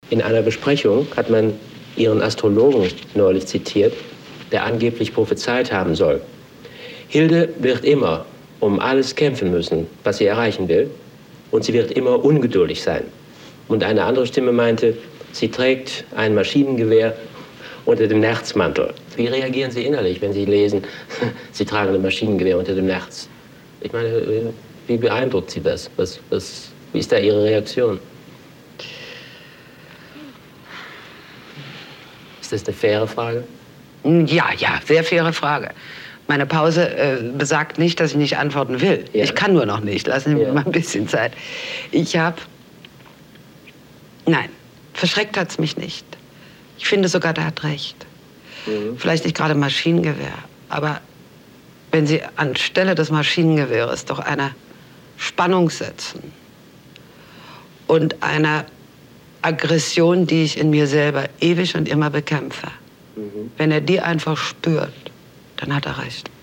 In einer Besprechung hat man Ihren Astrologen neulich zitiert, der angeblich prophezeit haben soll: Hilde wird immer um alles kämpfen müssen, was sie erreichen will, und sie wird immer ungeduldig sein. Und eine andere Stimme meinte, sie trägt ein Maschinengewehr unter dem Nerzmantel. Wie reagieren Sie innerlich, wenn Sie lesen, Sie tragen ein Maschinengewehr unter dem Nerz? Ich meine, wie beeindruckt Sie das? Wie ist da Ihre Reaktion? Ist das eine faire Frage? Ja, sehr faire Frage. Meine Pause besagt nicht, dass ich nicht antworten will. Ja. Ich kann nur noch nicht. Lassen Sie mir mal ein bisschen Zeit. Nein, verschreckt hat's mich nicht. Ich finde sogar, der hat recht. Vielleicht nicht gerade Maschinengewehr, aber wenn Sie anstelle des Maschinengewehres doch eine Spannung setzen und eine Aggression, die ich in mir selber ewig und immer bekämpfe, wenn er die einfach spürt, dann hat er recht.